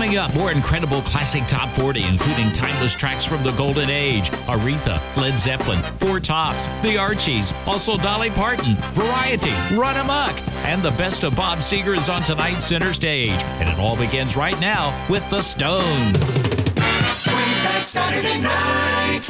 Coming up, more incredible classic top 40, including timeless tracks from the Golden Age, Aretha, Led Zeppelin, Four Tops, The Archies, also Dolly Parton, Variety, Run Amok, and the best of Bob Seger is on tonight's center stage. And it all begins right now with the Stones. Way Back Saturday Night.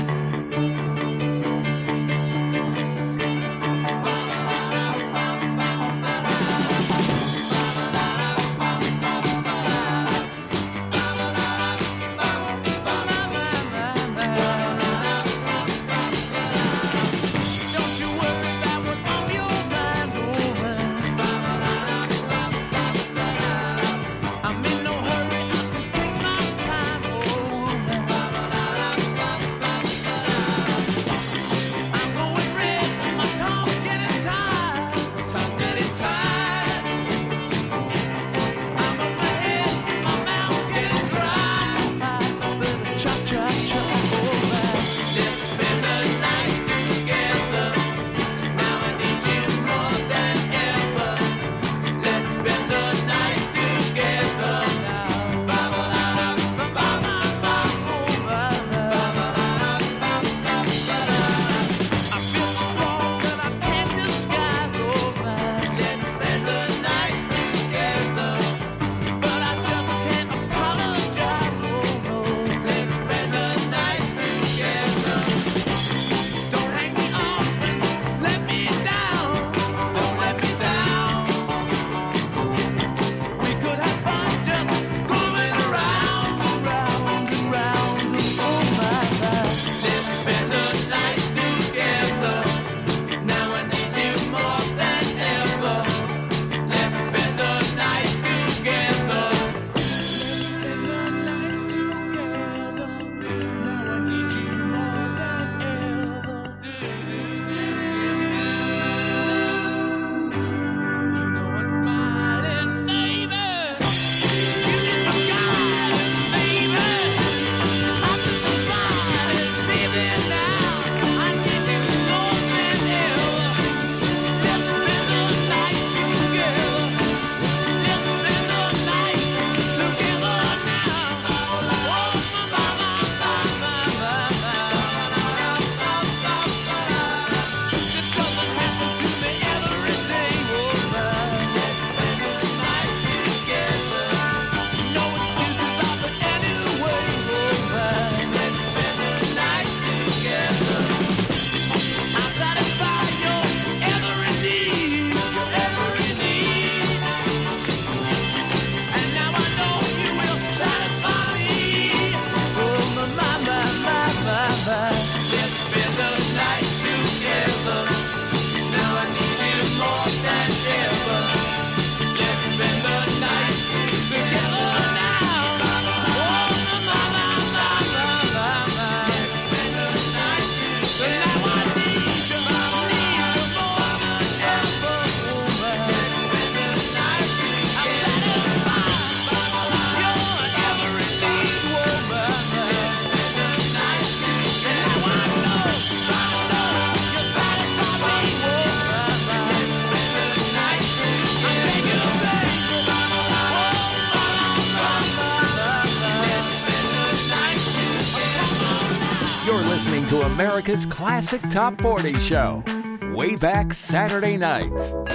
To America's Classic Top 40 show, Way Back Saturday Night.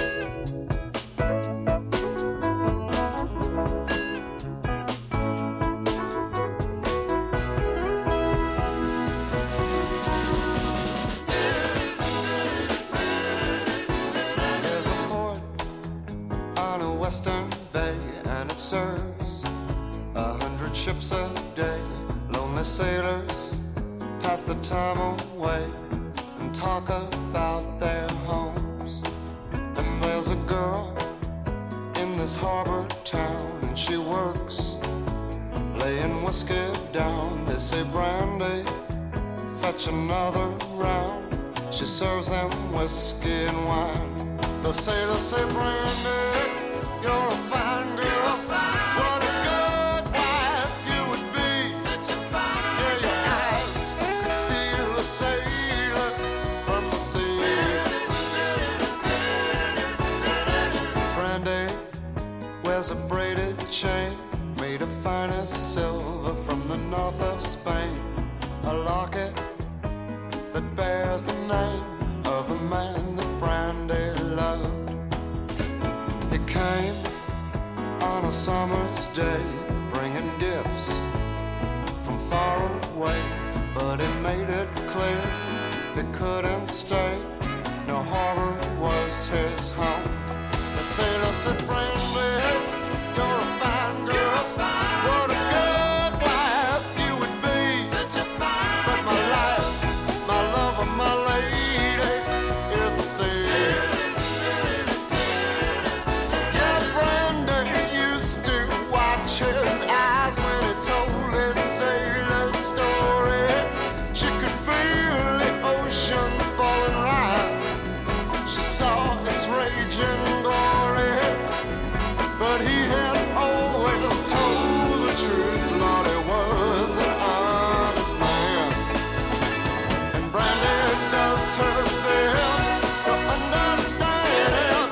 There's a port on a western bay, and it serves 100 ships a day. Lonely sailors pass the time away and talk about their homes. And there's a girl in this harbor town, and she works laying whiskey down. They say, Brandy, fetch another round. She serves them whiskey and wine. The sailors say, Brandy, you're a fine girl. What a good wife you would be. Such a fine girl. Yeah, your eyes could steal a sailor from the sea. Brandy wears a braided chain made of finest silver from the north of Spain, a locket that bears the name of a man that Brandy loved. He came on a summer's day, bringing gifts from far away, but he made it clear he couldn't stay. No harbor was his home. The sailor said, Brandy, you're a fine girl. What a good wife you would be. Such a fine but my life, my love, and my lady is the sea. Yeah, Brandy used to watch his eyes when he told his sailor story. She could feel the ocean fall and rise. She saw its raging glory, but he had always told the truth. Lord, he was an honest man, and Brandy does her best to understand.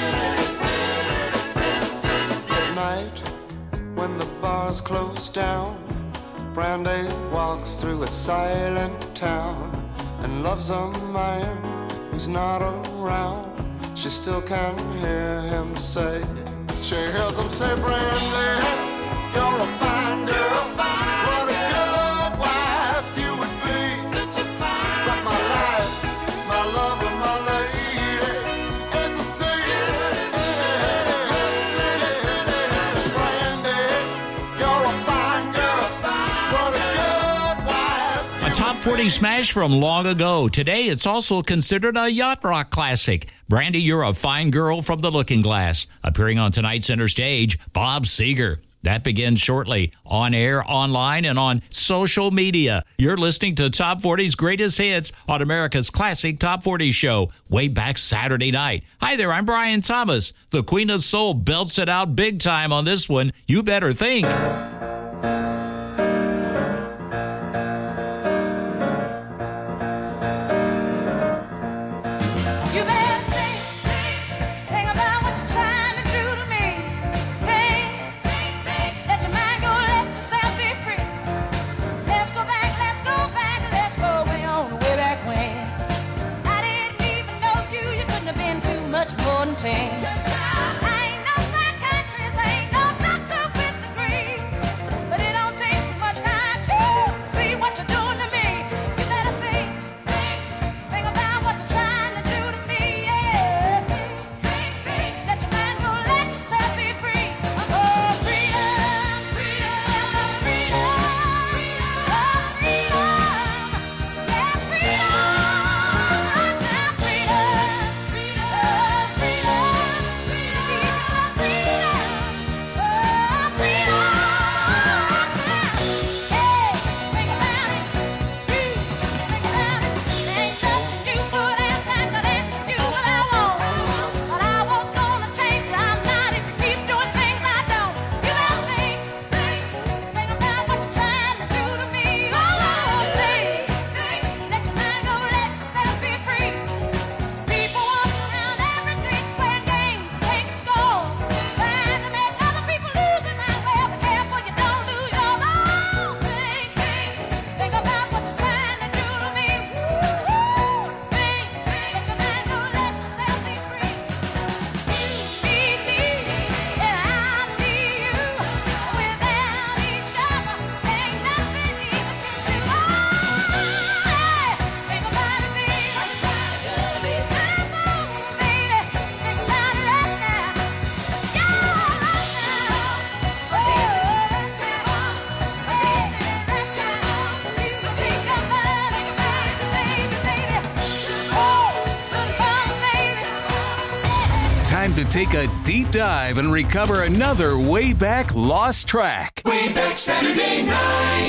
At night, when the bars close down, Brandy walks through a silent town and loves a man who's not around. She still can hear him say, she hears him say, Brandy, you're a fine girl. What a good wife you would be. Such a fine but my life, my love, and my lady is the same. Brandy, you're a fine girl. What a good wife. A top 40 smash from long ago. Today, it's also considered a yacht rock classic. Brandy, You're a Fine Girl from the Looking Glass. Appearing on tonight's center stage, Bob Seger. That begins shortly, on air, online, and on social media. You're listening to Top 40's Greatest Hits on America's Classic Top 40 show, way back Saturday night. Hi there, I'm Brian Thomas. The Queen of Soul belts it out big time on this one. You better think. Ain't no psychiatrist, ain't no doctor with degrees, but it don't take too much time to see what you're doing to me. You better think about what you're trying to do to me. Yeah, think, let your mind go, let yourself be free. Oh, freedom, freedom, freedom, freedom, yeah, freedom, now freedom, freedom. To take a deep dive and recover another way back lost track. Way back Saturday night.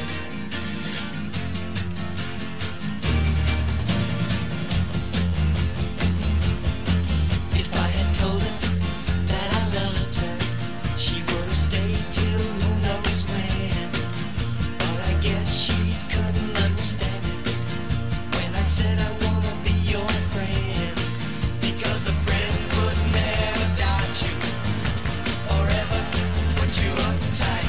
If I had told her that I loved her, she would have stayed till who knows when. But I guess she couldn't understand it when I said I wanna be your friend. Because a friend would never doubt you or ever put you uptight.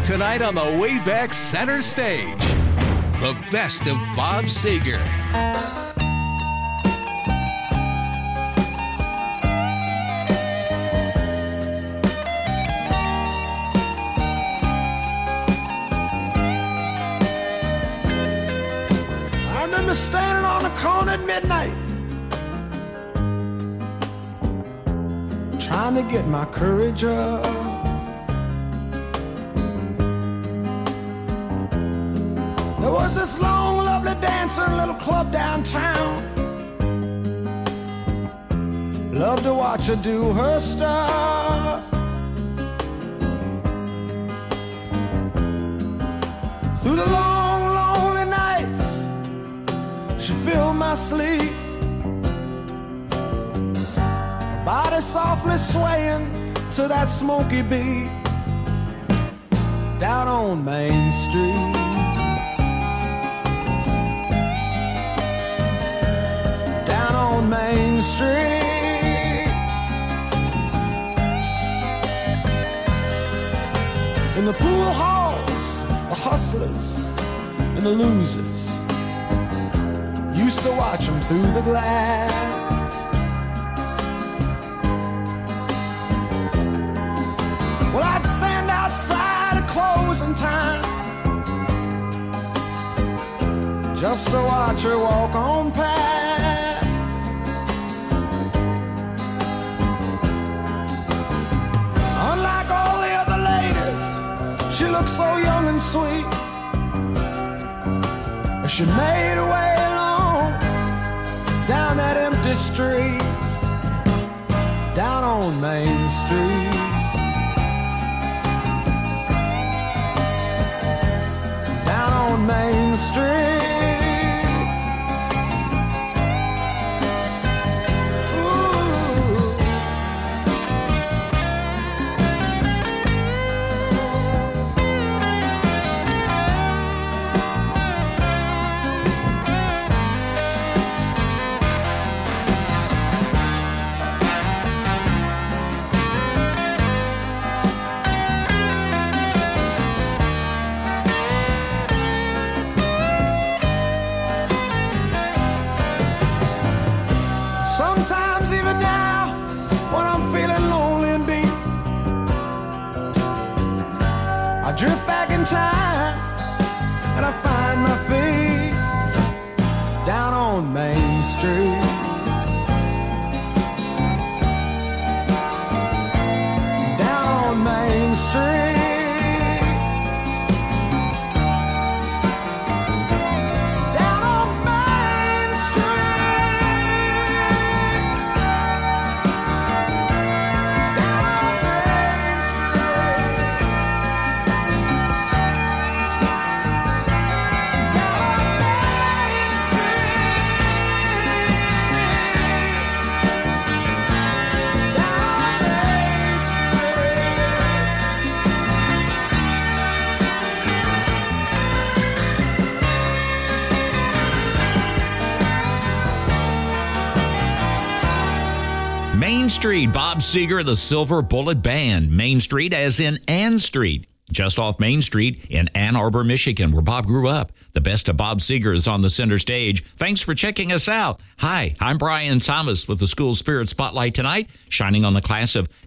tonight on the Way Back Center Stage. The best of Bob Seger. I remember standing on the corner at midnight, trying to get my courage up. There was this long, lovely dancer in a little club downtown. Loved to watch her do her stuff. Through the long, lonely nights, she filled my sleep. Her body softly swaying to that smoky beat. Down on Main Street. On Main Street, in the pool halls, the hustlers and the losers used to watch them through the glass. Well, I'd stand outside at closing time just to watch her walk on past. She looked so young and sweet as she made her way along down that empty street, down on Main Street. Down on Main Street. Sometimes even now, when I'm feeling lonely and beat, I drift back in time and I find my feet down on Main Street. Down on Main Street. Main Street, Bob Seger, the Silver Bullet Band. Main Street as in Ann Street, just off Main Street in Ann Arbor, Michigan, where Bob grew up. The best of Bob Seger is on the center stage. Thanks for checking us out. Hi, I'm Brian Thomas with the School Spirit Spotlight tonight, shining on the class of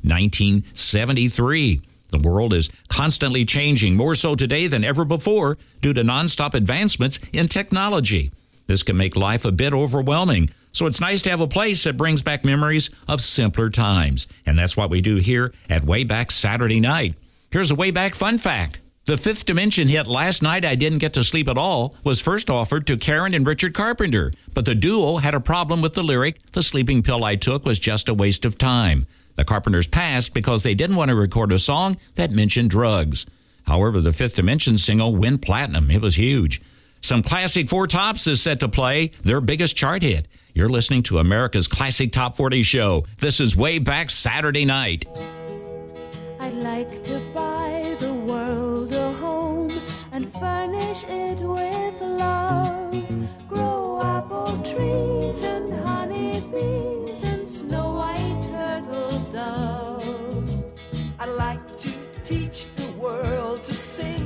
1973. The world is constantly changing, more so today than ever before, due to nonstop advancements in technology. This can make life a bit overwhelming. So it's nice to have a place that brings back memories of simpler times. And that's what we do here at Way Back Saturday Night. Here's a Way Back fun fact. The Fifth Dimension hit Last Night I Didn't Get to Sleep at All was first offered to Karen and Richard Carpenter. But the duo had a problem with the lyric, "The sleeping pill I took was just a waste of time." The Carpenters passed because they didn't want to record a song that mentioned drugs. However, the Fifth Dimension single went platinum. It was huge. Some classic Four Tops is set to play their biggest chart hit. You're listening to America's Classic Top 40 show. This is Way Back Saturday Night. I'd like to buy the world a home and furnish it with love. Grow apple trees and honey bees and snow white turtle doves. I'd like to teach the world to sing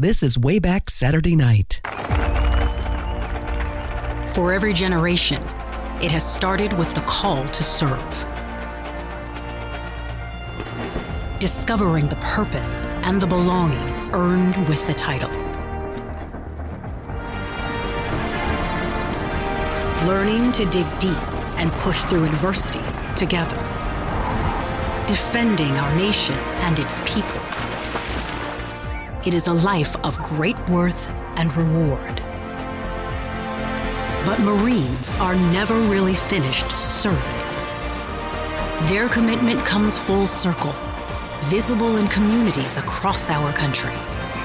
This is Way Back Saturday Night. For every generation, it has started with the call to serve. Discovering the purpose and the belonging earned with the title. Learning to dig deep and push through adversity together. Defending our nation and its people. It is a life of great worth and reward. But Marines are never really finished serving. Their commitment comes full circle, visible in communities across our country.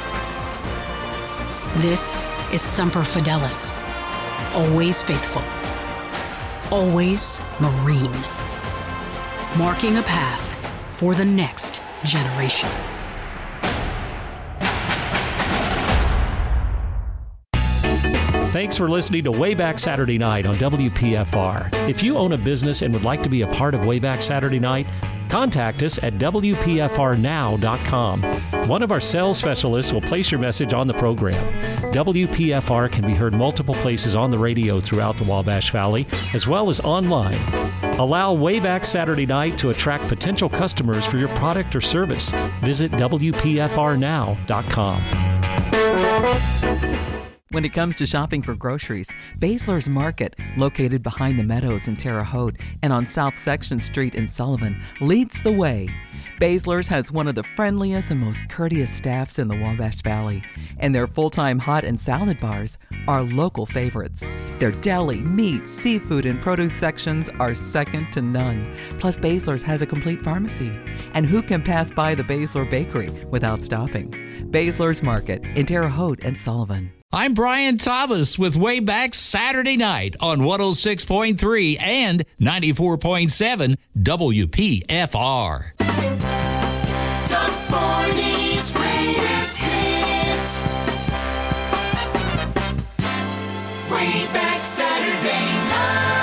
This is Semper Fidelis, always faithful, always Marine, marking a path for the next generation. Thanks for listening to Way Back Saturday Night on WPFR. If you own a business and would like to be a part of Way Back Saturday Night, contact us at WPFRnow.com. One of our sales specialists will place your message on the program. WPFR can be heard multiple places on the radio throughout the Wabash Valley, as well as online. Allow Way Back Saturday Night to attract potential customers for your product or service. Visit WPFRnow.com. When it comes to shopping for groceries, Basler's Market, located behind the Meadows in Terre Haute and on South Section Street in Sullivan, leads the way. Basler's has one of the friendliest and most courteous staffs in the Wabash Valley, and their full-time hot and salad bars are local favorites. Their deli, meat, seafood, and produce sections are second to none. Plus, Basler's has a complete pharmacy. And who can pass by the Basler Bakery without stopping? Basler's Market in Terre Haute and Sullivan. I'm Brian Thomas with Way Back Saturday Night on 106.3 and 94.7 WPFR. Top 40's greatest hits. Way Back Saturday Night.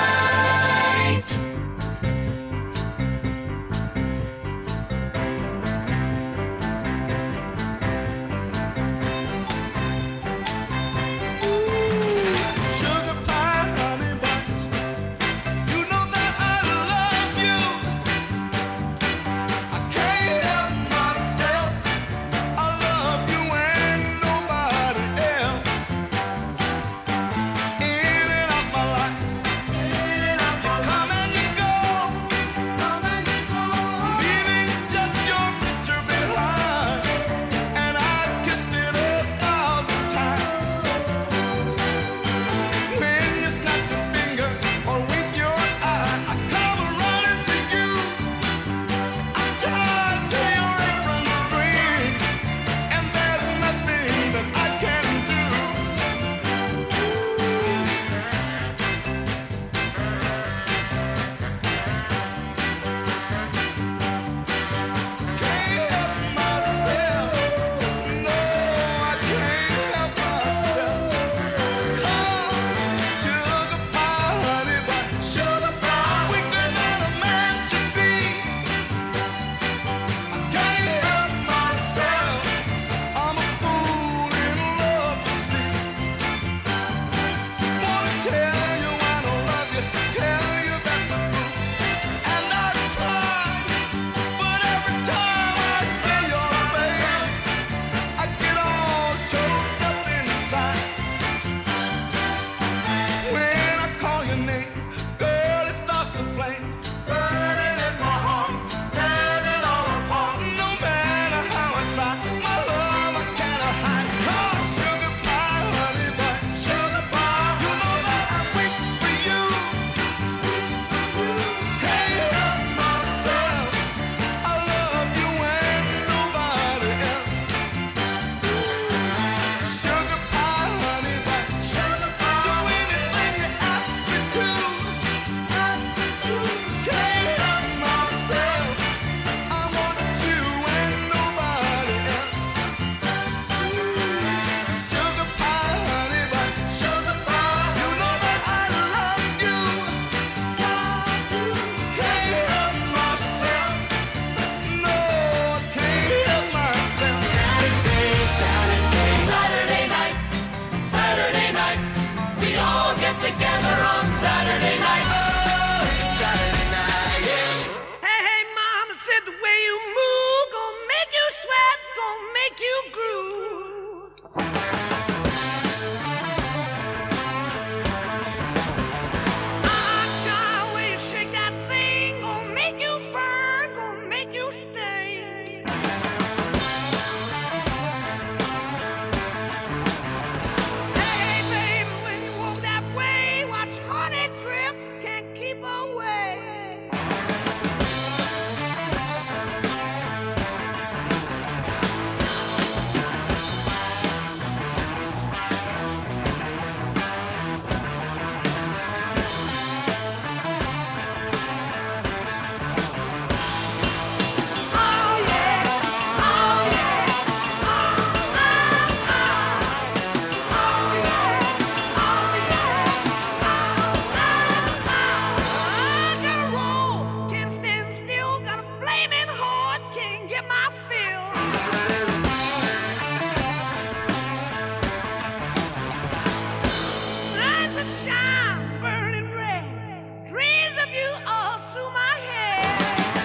of you all through my head.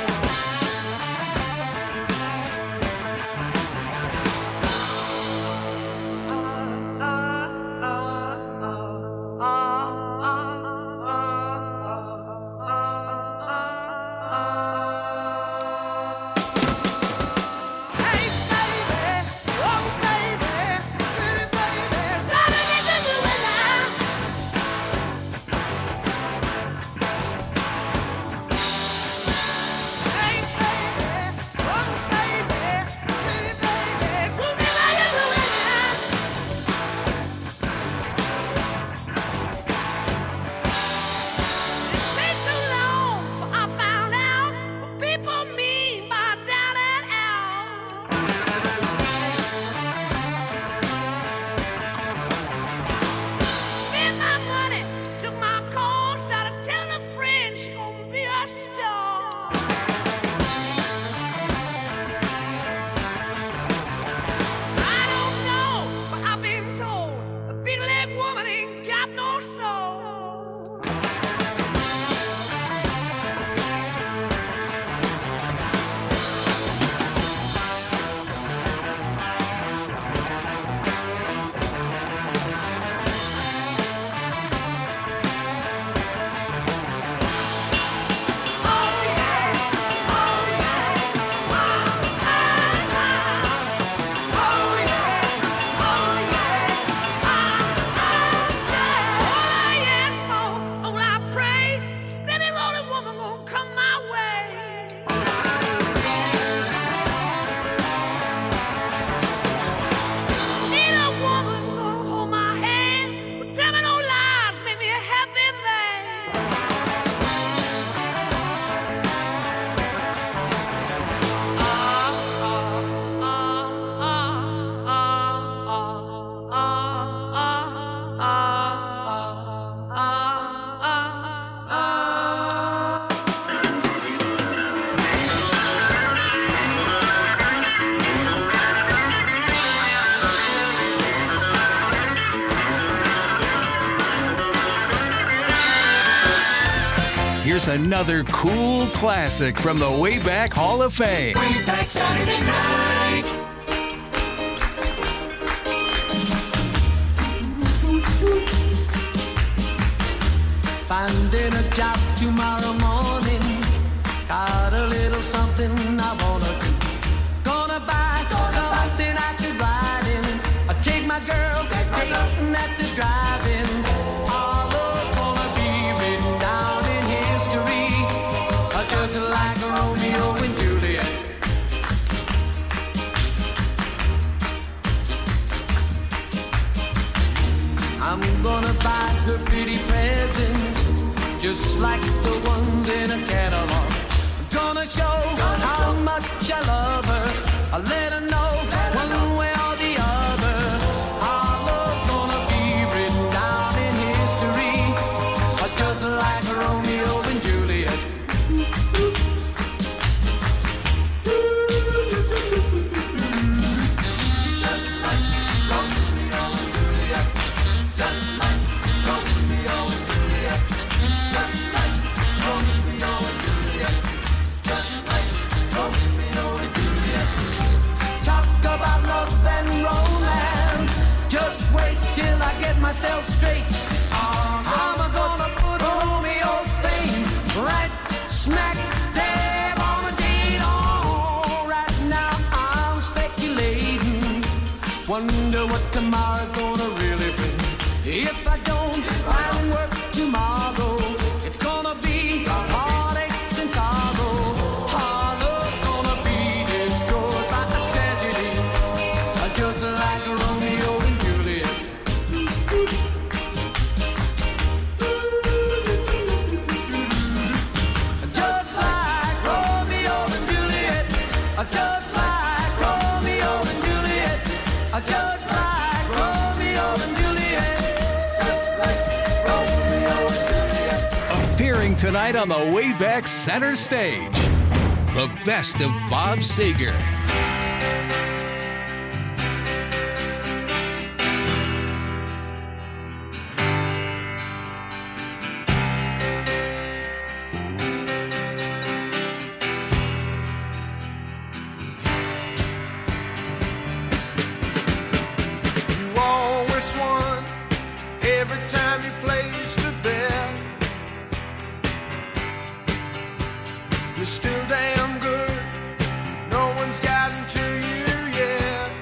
Here's another cool classic from the Wayback Hall of Fame. Way Back Saturday Night. Finding a job tomorrow morning. Got a little something I wanna do. Gonna buy something I could ride in. I'll take my girl dating at the drive-in. Our love's gonna be written down in history, just like Romeo and Juliet. I'm gonna buy her pretty presents, just like the ones in a catalog. I'm gonna show how much I love her. I'll let her know one way or the other. Our love's gonna be written down in history, just like Romeo and Juliet. Till I get myself straight, I'm gonna put Romeo's fame right smack dab on a date. Oh, right now I'm speculating, wonder what tomorrow's gonna really bring. If I don't find work tomorrow, it's gonna be heartaches and sorrow. Our love's gonna be destroyed by a tragedy, just like Romeo and Juliet. Just like Romeo and Juliet. Just like Romeo and Juliet. Just like Romeo and Juliet. Just like Romeo and Juliet. Appearing tonight on the Wayback Center Stage, the best of Bob Seger. You always won every time you placed a bet. You're still damn good. No one's gotten to you yet.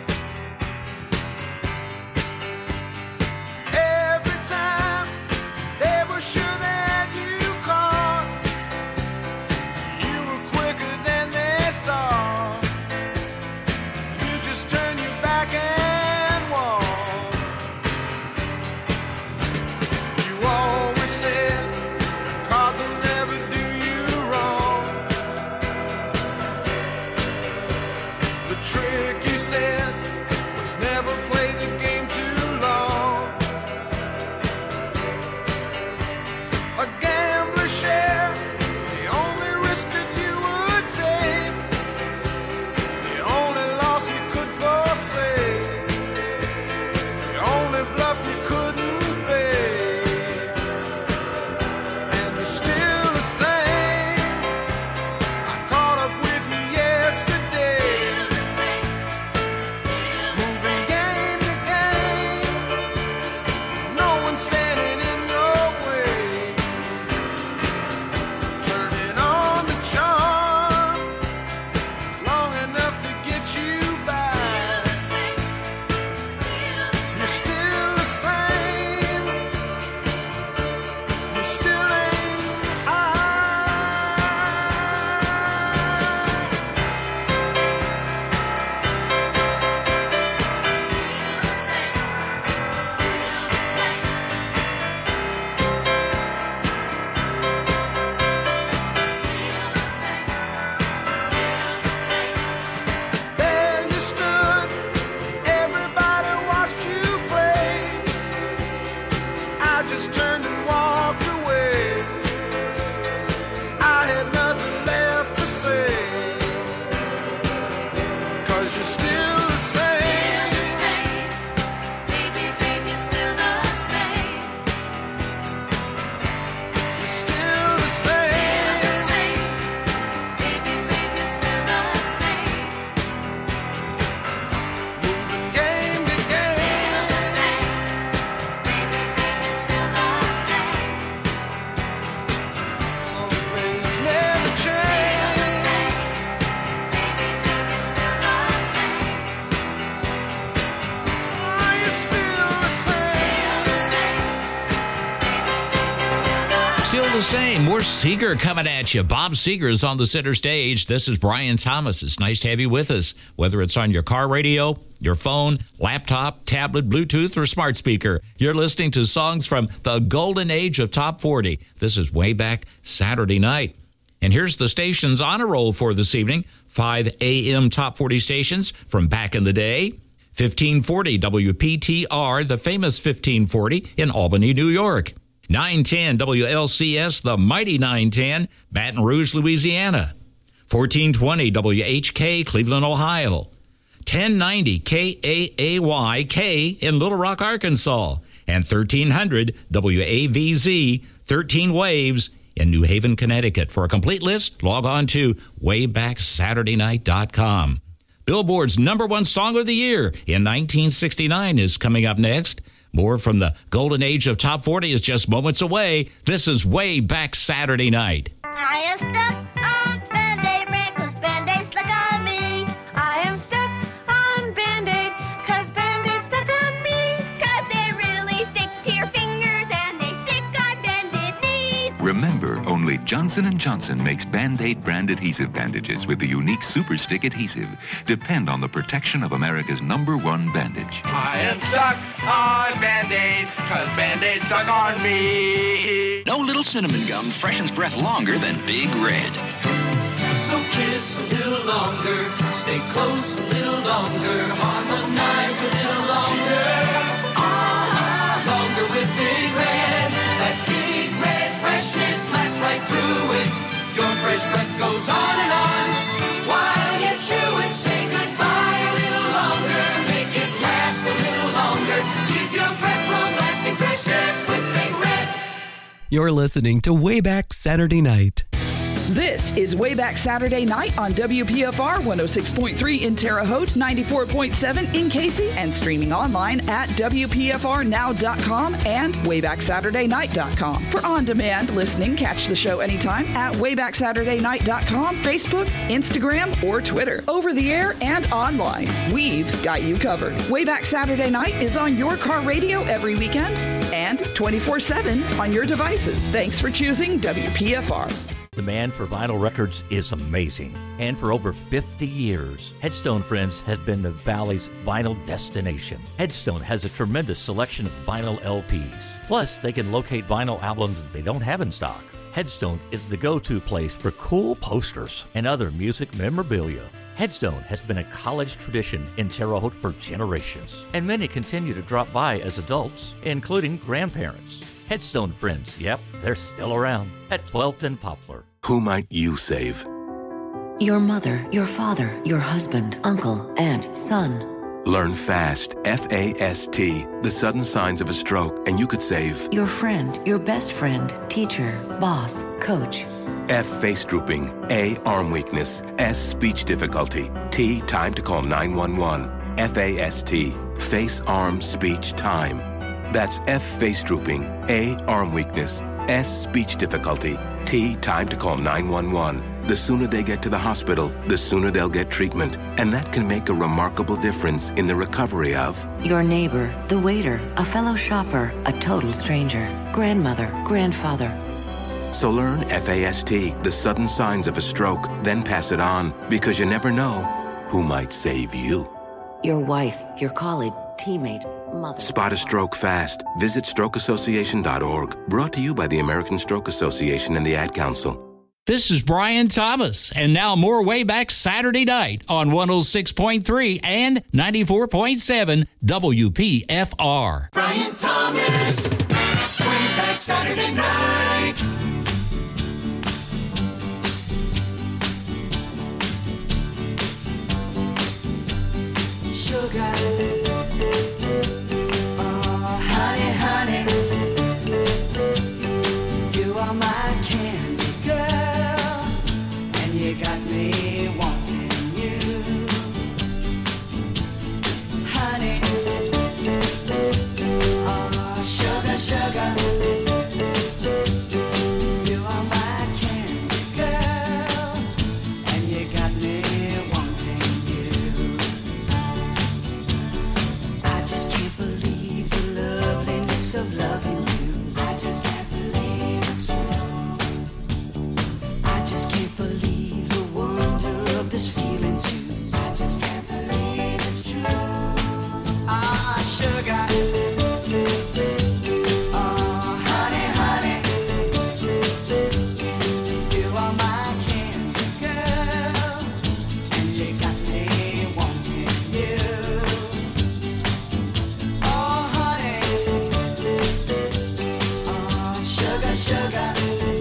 Every time they were sure that you caught, you were quicker than they thought. You just turn your back and walk. You always said cards will never do you wrong. The trick you said was never play the game too long. A gambler's share, the only risk that you would take, the only loss you could forsake, the only bluff you couldn't fake. And you're still the same. I caught up with you yesterday. Moving game to game. No one's standing in your way. Turning on the charm long enough to get you back. You're still the same. You still ain't high. There you stood, everybody watched you play. I just turned and walked away. I had nothing left to say. 'Cause you're still the same. You're still the same. Moving game to game. Some things never change. Oh, you're still the same. Still the same. More Seeger coming at you. Bob Seeger is on the center stage. This is Brian Thomas. It's nice to have you with us, whether it's on your car radio, your phone, laptop, tablet, Bluetooth, or smart speaker. You're listening to songs from the golden age of Top 40. This is Way Back Saturday Night. And here's the station's honor roll for this evening. 5 a.m. Top 40 stations from back in the day. 1540 WPTR, the famous 1540 in Albany, New York. 910 WLCS, the mighty 910, Baton Rouge, Louisiana. 1420 WHK, Cleveland, Ohio. 1090 KAAY-K in Little Rock, Arkansas. And 1300 WAVZ, 13 Waves in New Haven, Connecticut. For a complete list, log on to waybacksaturdaynight.com. Billboard's #1 song of the year in 1969 is coming up next. More from the golden age of Top 40 is just moments away. This is Way Back Saturday Night. I am stuck on Band-Aid brand 'cause Band-Aid stuck on me. I am stuck on Band-Aid 'cause Band-Aid stuck on me. 'Cause they really stick to your fingers and they stick on Band-Aid knees. Remember, only Johnson & Johnson makes Band-Aid brand adhesive bandages with the unique Super Stick adhesive. Depend on the protection of America's #1 bandage. I am stuck on Band-Aid, 'cause Band-Aid stuck on me. No little cinnamon gum freshens breath longer than Big Red. So kiss a little longer, stay close a little longer, harmonize a little longer. Longer with Big Red. That Big Red freshness lasts right through it. Your fresh breath goes on and on. While you chew it, say goodbye a little longer. Make it last a little longer. Give your breath long-lasting freshness with Big Red. You're listening to Way Back Saturday Night. This is Way Back Saturday Night on WPFR 106.3 in Terre Haute, 94.7 in Casey, and streaming online at WPFRnow.com and WaybackSaturdayNight.com. For on-demand listening, catch the show anytime at WaybackSaturdayNight.com, Facebook, Instagram, or Twitter. Over the air and online, we've got you covered. Way Back Saturday Night is on your car radio every weekend and 24/7 on your devices. Thanks for choosing WPFR. Demand for vinyl records is amazing. And for over 50 years, Headstone Friends has been the Valley's vinyl destination. Headstone has a tremendous selection of vinyl LPs. Plus, they can locate vinyl albums they don't have in stock. Headstone is the go-to place for cool posters and other music memorabilia. Headstone has been a college tradition in Terre Haute for generations, and many continue to drop by as adults, including grandparents. Headstone Friends, yep, they're still around at 12th and Poplar. Who might you save? Your mother, your father, your husband, uncle, aunt, son. Learn FAST, F-A-S-T, the sudden signs of a stroke, and you could save your friend, your best friend, teacher, boss, coach. F, face drooping. A, arm weakness. S, speech difficulty. T, time to call 911. F-A-S-T, face, arm, speech, time. That's F, face drooping. A, arm weakness. S, speech difficulty. T, time to call 911. The sooner they get to the hospital, the sooner they'll get treatment. And that can make a remarkable difference in the recovery of your neighbor, the waiter, a fellow shopper, a total stranger, grandmother, grandfather. So learn FAST, the sudden signs of a stroke, then pass it on, because you never know who might save you. Your wife, your colleague, teammate, mother. Spot a stroke fast. Visit strokeassociation.org. Brought to you by the American Stroke Association and the Ad Council. This is Brian Thomas, and now more Way Back Saturday Night on 106.3 and 94.7 WPFR. Brian Thomas, Way Back Saturday Night. Sugar, oh honey, honey, you are my candy girl, and you got me wanting you, honey, oh sugar, sugar, you are my candy girl, and you got me wanting you. I just can't believe the loveliness of loving you. I just can't believe it's true. I just can't believe the wonder of this feeling too. I just can't believe it's true. Ah, sugar. Oh, honey, honey. You are my candy girl, and you got me wanting you. Oh, honey, oh, sugar, sugar,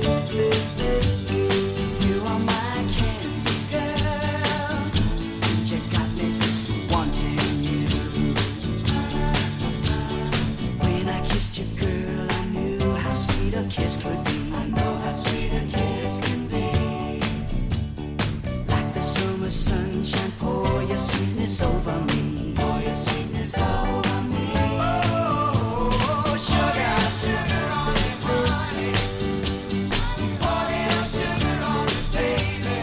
you are my candy girl, and you got me wanting you. When I kissed you, girl, I knew how sweet a kiss could be. I know how sweet a kiss can be. Like the summer sunshine, pour your sweetness over me. Pour your sweetness over me. Oh, sugar, sugar on it, honey. Pour little sugar on it, baby.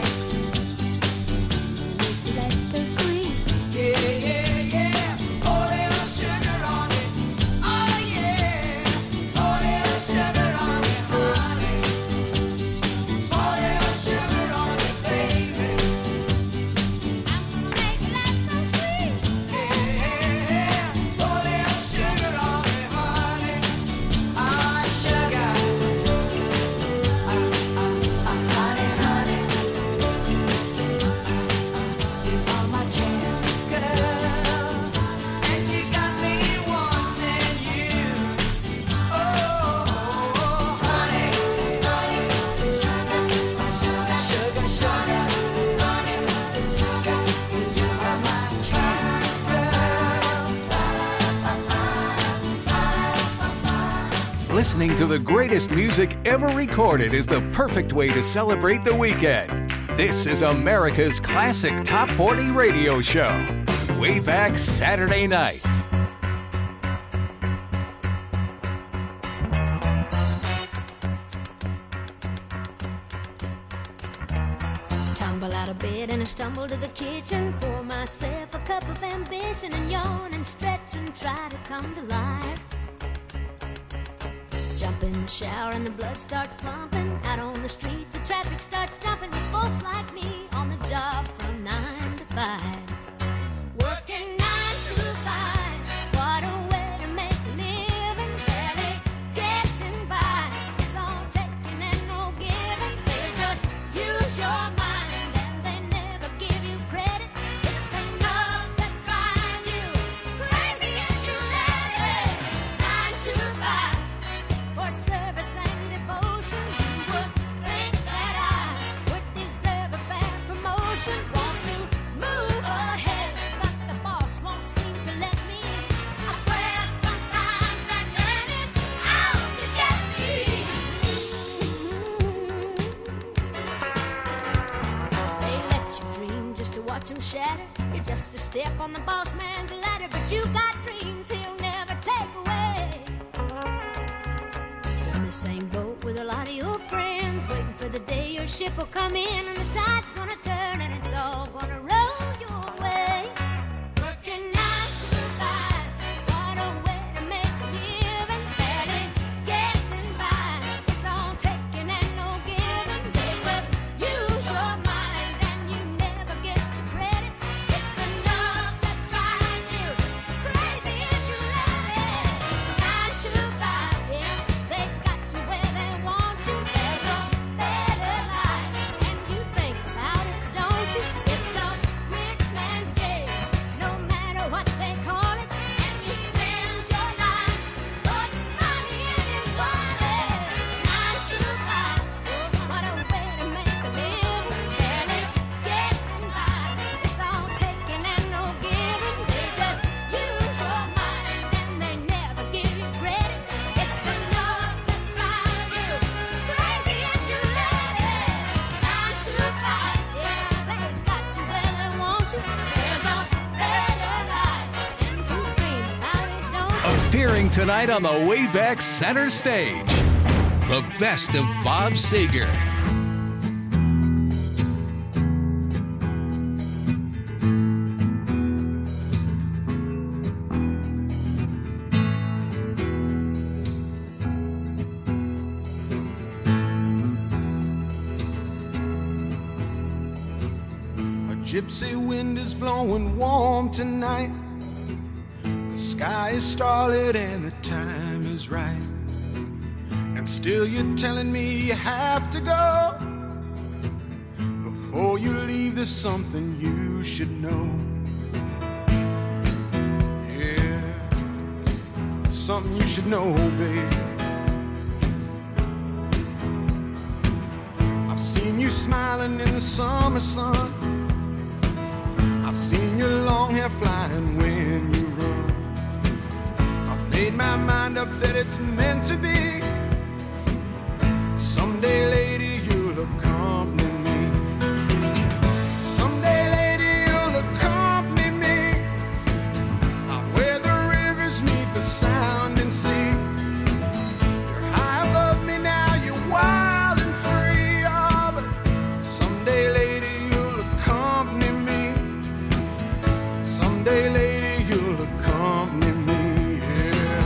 That's so sweet. Yeah, yeah, yeah. Pour little sugar on it. Oh, yeah. Pour little sugar on it, honey. Pour little sugar on it, baby. Listening to the greatest music ever recorded is the perfect way to celebrate the weekend. This is America's Classic Top 40 radio show. Way Back Saturday Night. Tumble out of bed and I stumble to the kitchen. Pour myself a cup of ambition and yawn and stretch and try to come to life. Jump in the shower and the blood starts pumping. Out on the streets the traffic starts jumping. With folks like me on the job from 9 to 5. Working 9 to 5. What a way to make a living. Barely getting by. It's all taking and no giving. They just use your mind and they never give you credit. It's enough to drive you crazy and you let it. 9 to 5. For service and devotion, you would think that I would deserve a fair promotion. Want to move ahead, but the boss won't seem to let me. I swear sometimes that man is out to get me. They let you dream just to watch him shatter. You're just a step on the boss man's ladder, but you got dreams he'll never take away. In the same boat with a lot of your friends, waiting for the day your ship will come in and the tide's gonna turn and it's all gonna roll your way. Working 9 to 5, what a way to make a living. Barely getting by, it's all taking and no giving. They just use your mind and you never get the credit. It's enough to drive you crazy and you let it. 9 to 5, yeah, they got you where they want you. There's a better life, and you think about it, don't you? It's a rich man's game, no matter what they call it. And you spend your life putting money in his wallet. 9 to 5, what a way to make a living. Barely getting by, it's all taking and no giving. They just use your mind and they never give you credit. It's enough to drive you crazy and you let it. 9 to 5, yeah, they got you where they want you. There's a better life, and you dream about it, don't you? Appearing tonight on the Way Back Center Stage, the best of Bob Seger. A gypsy wind is blowing warm tonight. The sky is starlit and the time is right. And still you're telling me you have to go. Before you leave, there's something you should know. Yeah, something you should know, babe. I've seen you smiling in the summer sun. I've seen your long hair flying when you run. I've made my mind up that it's meant to be. Someday, lady, you'll accompany me. Someday, lady, you'll accompany me out where the rivers meet the sounding sea. You're high above me now, you're wild and free. Oh, but someday, lady, you'll accompany me. Someday, lady, you'll accompany me. Yeah.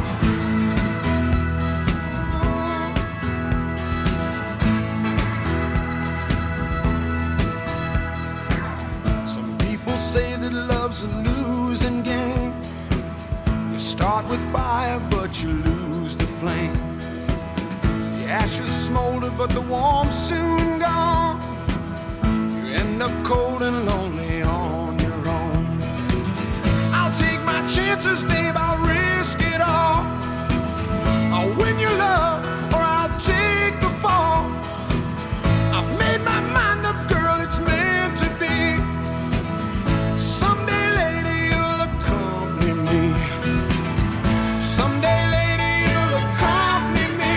Some people say that love's a losing game. You start with fire, but you lose the flame. The ashes smolder, but the warmth soon gone. You end up cold and lonely on your own. I'll take my chances, babe, I'll risk it all. I'll win your love, or I'll take the fall. I've made my mind up, girl, it's meant to be. Someday, lady, you'll accompany me. Someday, lady, you'll accompany me.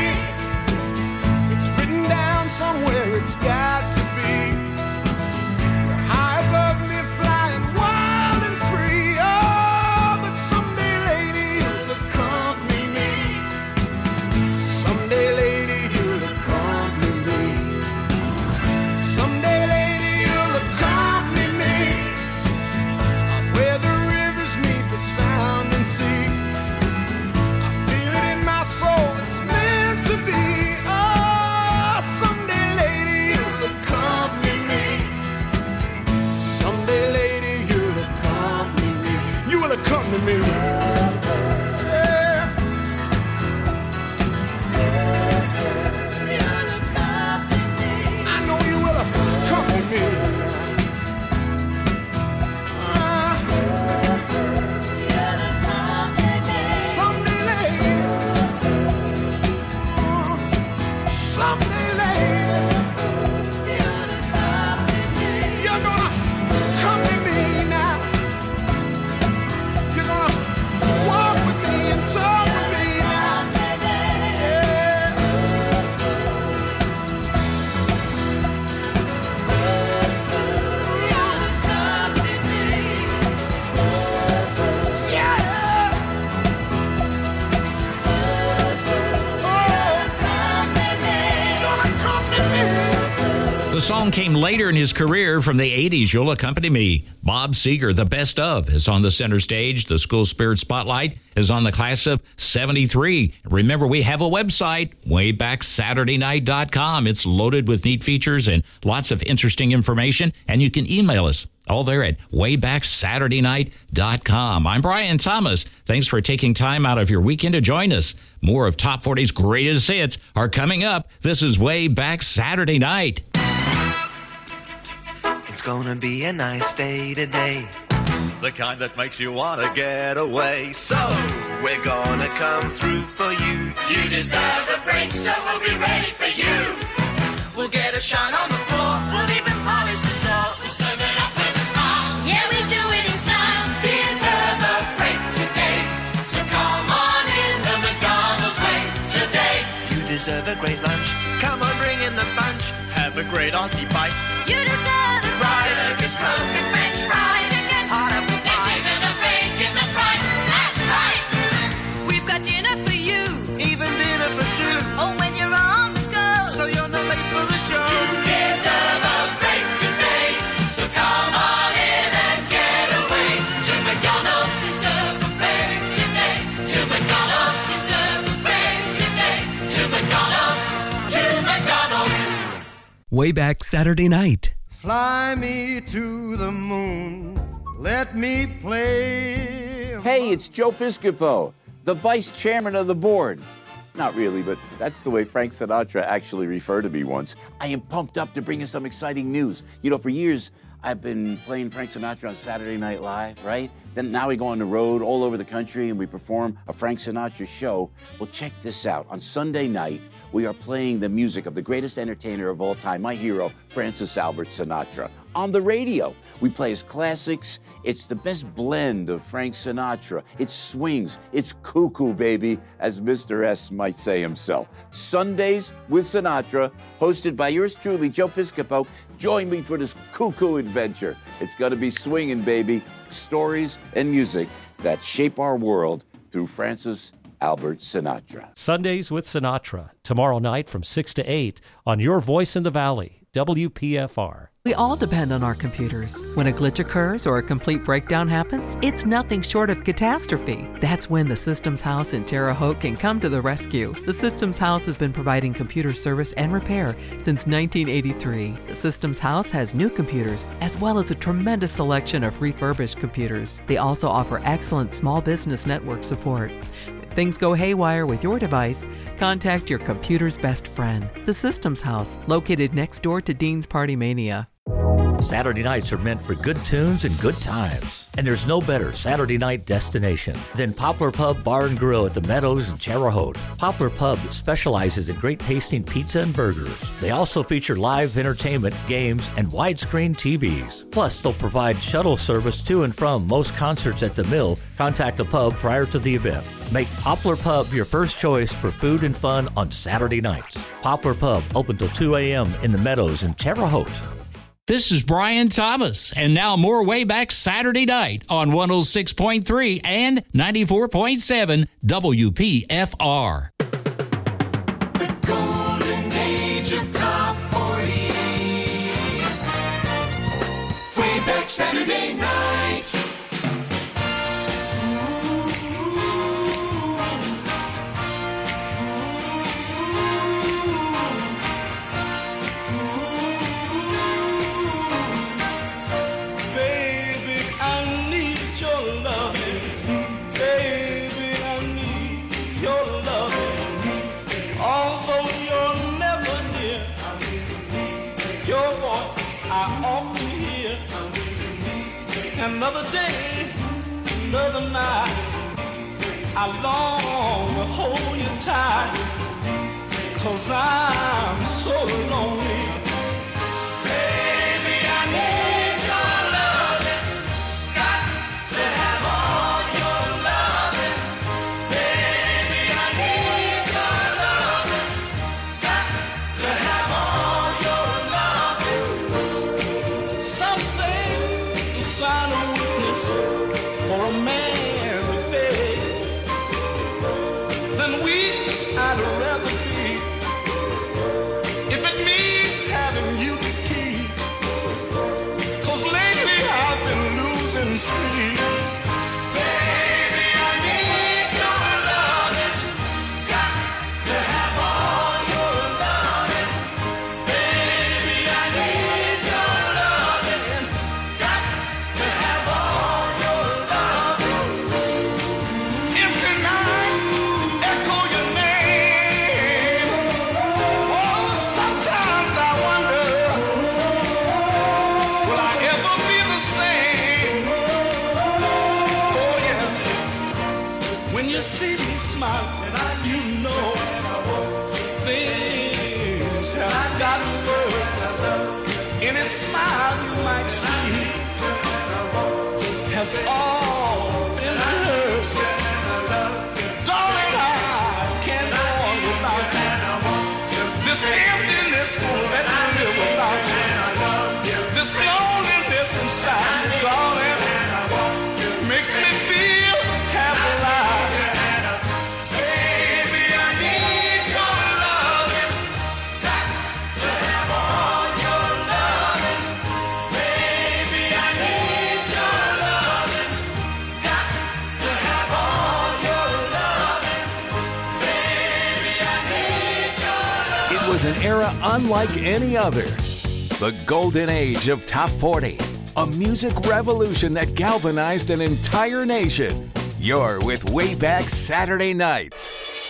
song came later in his career from the 80s. You'll accompany me. Bob Seger, The Best Of, is on the center stage. The School Spirit Spotlight is on the class of 73. Remember, we have a website, waybacksaturdaynight.com. It's loaded with neat features and lots of interesting information, and you can email us all there at waybacksaturdaynight.com. I'm Brian Thomas. Thanks for taking time out of your weekend to join us. More of Top 40's greatest hits are coming up. This is Way Back Saturday Night. It's gonna be a nice day today, the kind that makes you want to get away. So, we're gonna come through for you. You deserve a break, so we'll be ready for you. We'll get a shine on the floor, We'll even polish the floor. We'll serve it up with a smile. Yeah, we do it in style. Deserve a break today, so come on in the McDonald's way today. You deserve a great lunch, come on bring in the bunch. have a great Aussie bite. You deserve it right. Chicken's coke and French fries. Chicken, hot apple pie. There's even a break in the price. That's right. We've got dinner for you. Even dinner for two. Oh, when you're on the go. So you're not late for the show. You deserve a break today, so come on in and get away. To McDonald's, deserve a break today. To McDonald's, deserve a break today. To McDonald's, to McDonald's. Way Back Saturday Night. Fly me to the moon, let me play. Hey, it's Joe Piscopo, the vice chairman of the board. Not really, but that's the way Frank Sinatra actually referred to me once. I am pumped up to bring you some exciting news. You know, for years, I've been playing Frank Sinatra on Saturday Night Live, right? Then now we go on the road all over the country and we perform a Frank Sinatra show. Well, check this out. On Sunday night, we are playing the music of the greatest entertainer of all time, my hero, Francis Albert Sinatra. On the radio, we play his classics. It's the best blend of Frank Sinatra. It swings. It's cuckoo, baby, as Mr. S might say himself. Sundays with Sinatra, hosted by yours truly, Joe Piscopo. Join me for this cuckoo adventure. It's going to be swinging, baby. Stories and music that shape our world through Francis Albert Sinatra. Sundays with Sinatra, tomorrow night from 6 to 8 on Your Voice in the Valley, WPFR. We all depend on our computers. When a glitch occurs or a complete breakdown happens, it's nothing short of catastrophe. That's when the Systems House in Terre Haute can come to the rescue. The Systems House has been providing computer service and repair since 1983. The Systems House has new computers as well as a tremendous selection of refurbished computers. They also offer excellent small business network support. When things go haywire with your device, contact your computer's best friend, the Systems House, located next door to Dean's Party Mania. Saturday nights are meant for good tunes and good times. And there's no better Saturday night destination than Poplar Pub Bar and Grill at the Meadows in Terre Haute. Poplar Pub specializes in great tasting pizza and burgers. They also feature live entertainment, games, and widescreen TVs. Plus, they'll provide shuttle service to and from most concerts at the Mill. Contact the pub prior to the event. Make Poplar Pub your first choice for food and fun on Saturday nights. Poplar Pub, open till 2 a.m. in the Meadows in Terre Haute. This is Brian Thomas, and now more Way Back Saturday Night on 106.3 and 94.7 WPFR. The golden age of Top 40. Way Back Saturday Night. Another day, another night, I long to hold you tight, 'cause I'm so lonely. Baby, I need your loving, got to have all your loving. Baby, I need your loving, got to have all your loving. Some say it's a sign of weakness for a man to pay. Then weak I'd rather be. If it means smile you might see has all been hers. Darling, I can't go on without you. This emptiness won't let me live without you. This loneliness inside me, darling, makes me feel half alive. Baby, I need your loving. Got to have all your loving. Baby, I need your loving. Got to have all your loving. Baby, I need your loving. It was an era unlike any other. The golden age of Top 40. A music revolution that galvanized an entire nation. You're with Wayback Saturday Night.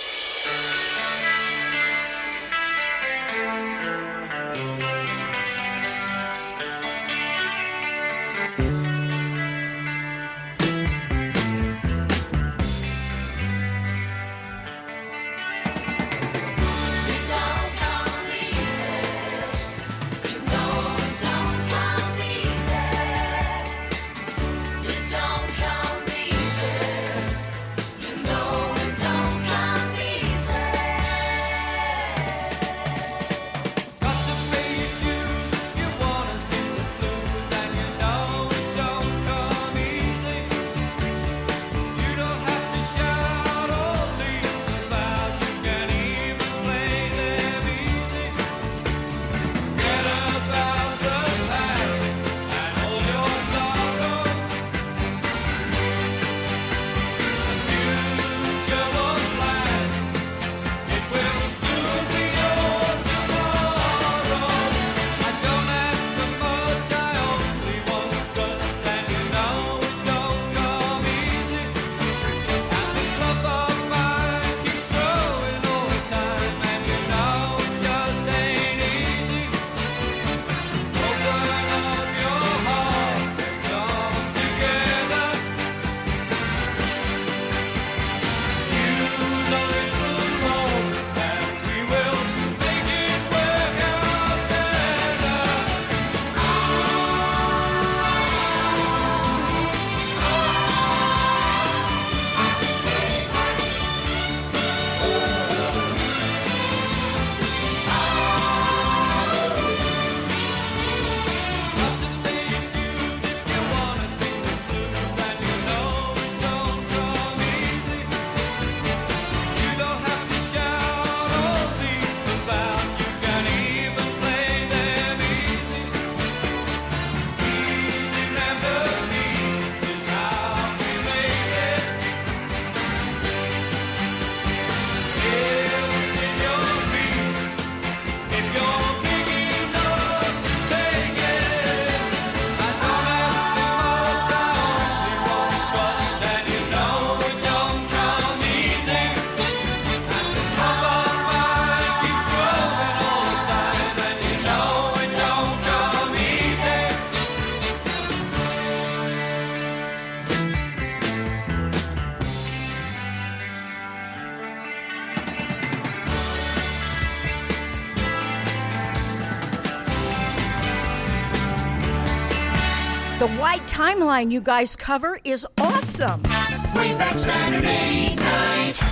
The white timeline you guys cover is awesome. Way back Saturday night.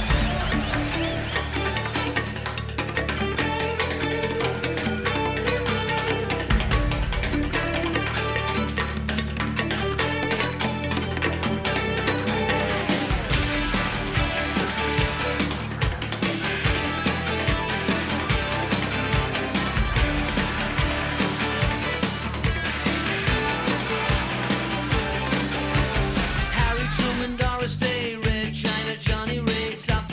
Harry Truman, Doris Day, Red China, Johnny Ray, South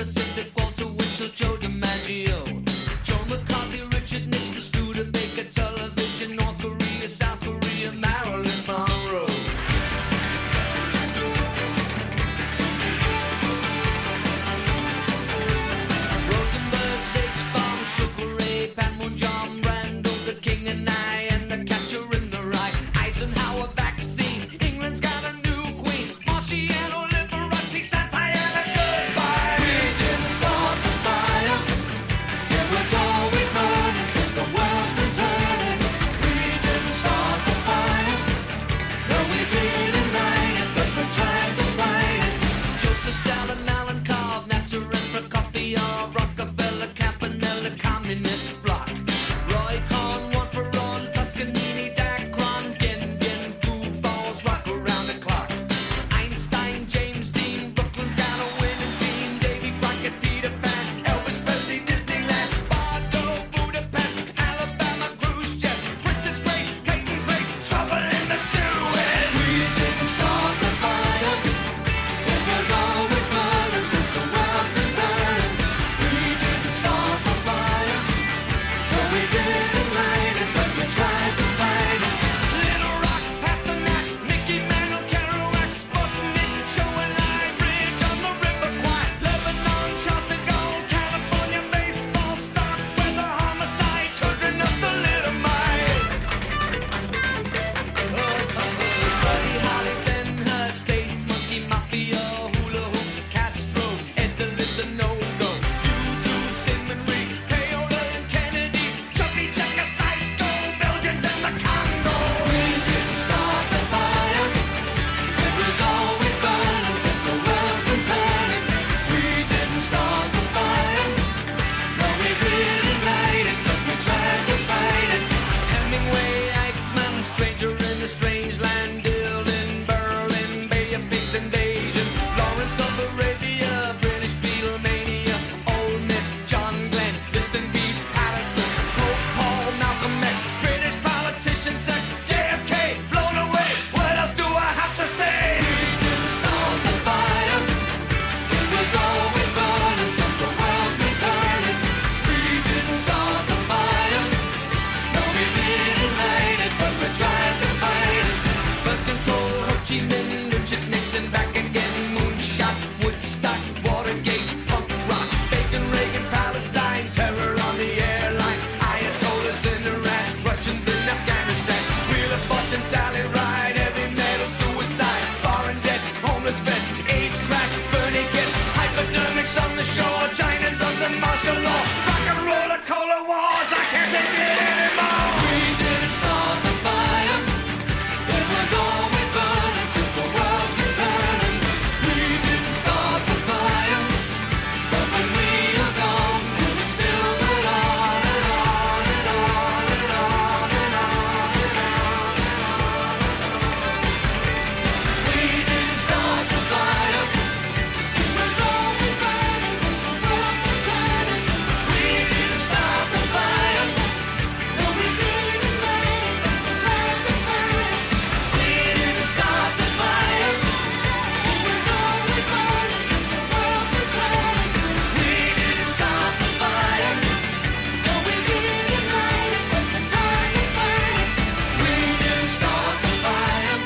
and Sally Ride, heavy metal suicide, foreign debts, homeless vets, AIDS crack, Bernie gets hypodermics on the shore, China's under martial law, rock and roll and cola wars, I can't take it anymore. We didn't start the fire, it was always burning since the world's been turning. We didn't start the fire, but when we are gone, will it still burn on and on and on and on and on and on and on? We didn't start the fire, it was always burning since the world's been turning. We didn't start the fire, no we didn't light it, turn the fire. We didn't start the fire, it was always burning since the world's been turning. We didn't start the fire, no we didn't light it, turn the fire. We didn't start the fire.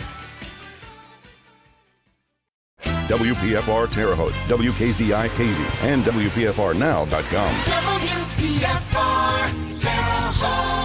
WPFR Terre Haute, WKZI KZ, and WPFRNow.com. WPFR Terre Haute.